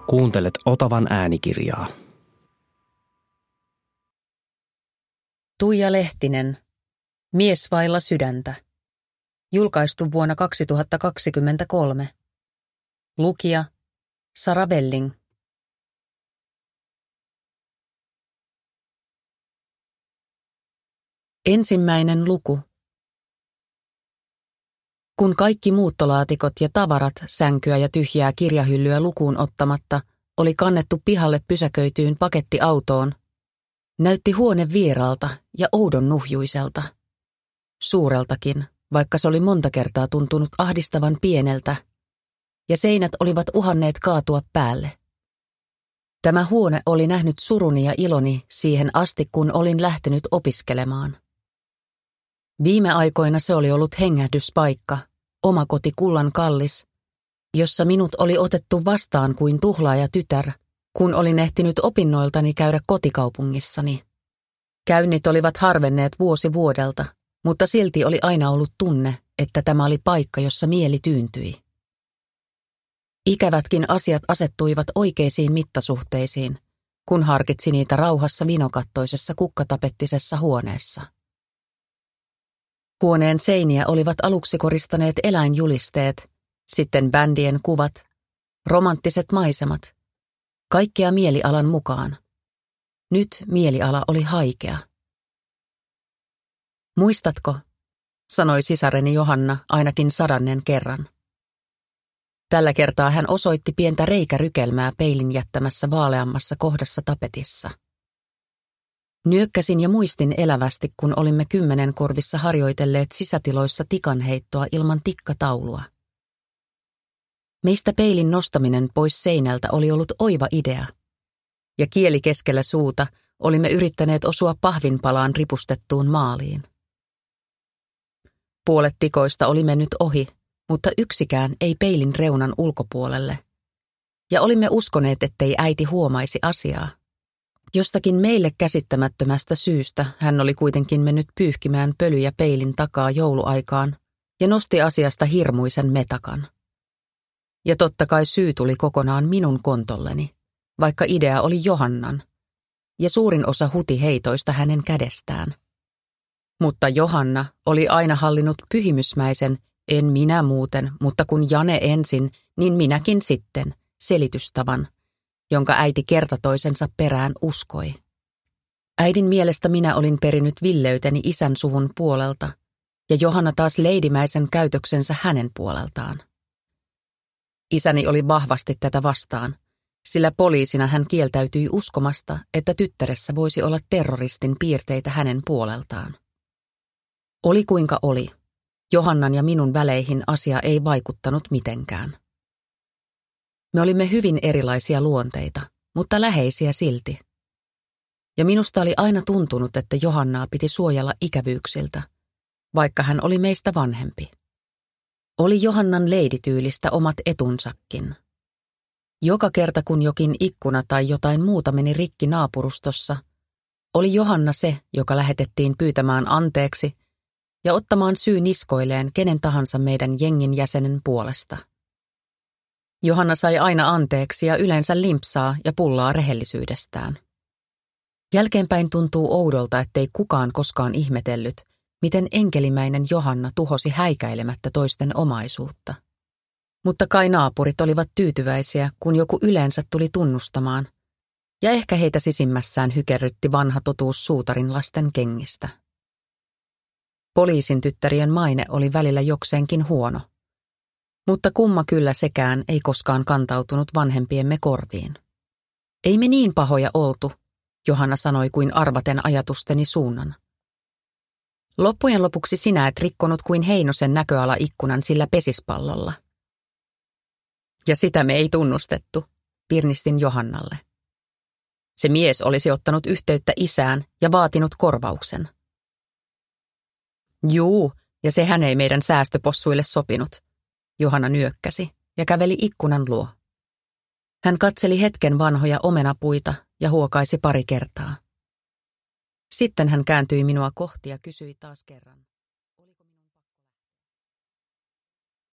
Kuuntelet Otavan äänikirjaa. Tuija Lehtinen, Mies vailla sydäntä. Julkaistu vuonna 2023. Lukija Sara Belling. Ensimmäinen luku. Kun kaikki muuttolaatikot ja tavarat, sänkyä ja tyhjää kirjahyllyä lukuun ottamatta oli kannettu pihalle pysäköityyn pakettiautoon, näytti huone vieraalta ja oudon nuhjuiselta. Suureltakin, vaikka se oli monta kertaa tuntunut ahdistavan pieneltä, ja seinät olivat uhanneet kaatua päälle. Tämä huone oli nähnyt suruni ja iloni siihen asti, kun olin lähtenyt opiskelemaan. Viime aikoina se oli ollut hengähdyspaikka, oma koti kullan kallis, jossa minut oli otettu vastaan kuin tuhlaaja tytär, kun olin ehtinyt opinnoiltani käydä kotikaupungissani. Käynnit olivat harvenneet vuosi vuodelta, mutta silti oli aina ollut tunne, että tämä oli paikka, jossa mieli tyyntyi. Ikävätkin asiat asettuivat oikeisiin mittasuhteisiin, kun harkitsi niitä rauhassa vinokattoisessa kukkatapettisessa huoneessa. Huoneen seiniä olivat aluksi koristaneet eläinjulisteet, sitten bändien kuvat, romanttiset maisemat, kaikkea mielialan mukaan. Nyt mieliala oli haikea. Muistatko, sanoi sisareni Johanna ainakin 100. kerran. Tällä kertaa hän osoitti pientä reikärykelmää peilin jättämässä vaaleammassa kohdassa tapetissa. Nyökkäsin ja muistin elävästi, kun olimme 10 korvissa harjoitelleet sisätiloissa tikanheittoa ilman tikkataulua. Meistä peilin nostaminen pois seinältä oli ollut oiva idea, ja kieli keskellä suuta olimme yrittäneet osua pahvinpalaan ripustettuun maaliin. Puolet tikoista oli mennyt ohi, mutta yksikään ei peilin reunan ulkopuolelle, ja olimme uskoneet, ettei äiti huomaisi asiaa. Jostakin meille käsittämättömästä syystä hän oli kuitenkin mennyt pyyhkimään pölyjä peilin takaa jouluaikaan ja nosti asiasta hirmuisen metakan. Ja totta kai syy tuli kokonaan minun kontolleni, vaikka idea oli Johannan, ja suurin osa hutiheitoista hänen kädestään. Mutta Johanna oli aina hallinnut pyhimysmäisen, en minä muuten, mutta kun Jane ensin, niin minäkin sitten, selitystavan, jonka äiti kerta toisensa perään uskoi. Äidin mielestä minä olin perinyt villeyteni isän suvun puolelta, ja Johanna taas leidimäisen käytöksensä hänen puoleltaan. Isäni oli vahvasti tätä vastaan, sillä poliisina hän kieltäytyi uskomasta, että tyttäressä voisi olla terroristin piirteitä hänen puoleltaan. Oli kuinka oli, Johannan ja minun väleihin asia ei vaikuttanut mitenkään. Me olimme hyvin erilaisia luonteita, mutta läheisiä silti. Ja minusta oli aina tuntunut, että Johannaa piti suojella ikävyyksiltä, vaikka hän oli meistä vanhempi. Oli Johannan leidityylistä omat etunsakin. Joka kerta kun jokin ikkuna tai jotain muuta meni rikki naapurustossa, oli Johanna se, joka lähetettiin pyytämään anteeksi ja ottamaan syy niskoilleen kenen tahansa meidän jengin jäsenen puolesta. Johanna sai aina anteeksi ja yleensä limpsaa ja pullaa rehellisyydestään. Jälkeenpäin tuntuu oudolta, ettei kukaan koskaan ihmetellyt, miten enkelimäinen Johanna tuhosi häikäilemättä toisten omaisuutta. Mutta kai naapurit olivat tyytyväisiä, kun joku yleensä tuli tunnustamaan, ja ehkä heitä sisimmässään hykerrytti vanha totuus suutarin lasten kengistä. Poliisin tyttärien maine oli välillä jokseenkin huono, mutta kumma kyllä sekään ei koskaan kantautunut vanhempiemme korviin. Ei me niin pahoja oltu, Johanna sanoi kuin arvaten ajatusteni suunnan. Loppujen lopuksi sinä et rikkonut kuin Heinosen näköalaikkunan sillä pesispallolla. Ja sitä me ei tunnustettu, pirnistin Johannalle. Se mies olisi ottanut yhteyttä isään ja vaatinut korvauksen. Juu, ja sehän ei meidän säästöpossuille sopinut, Johanna nyökkäsi ja käveli ikkunan luo. Hän katseli hetken vanhoja omenapuita ja huokaisi pari kertaa. Sitten hän kääntyi minua kohti ja kysyi taas kerran.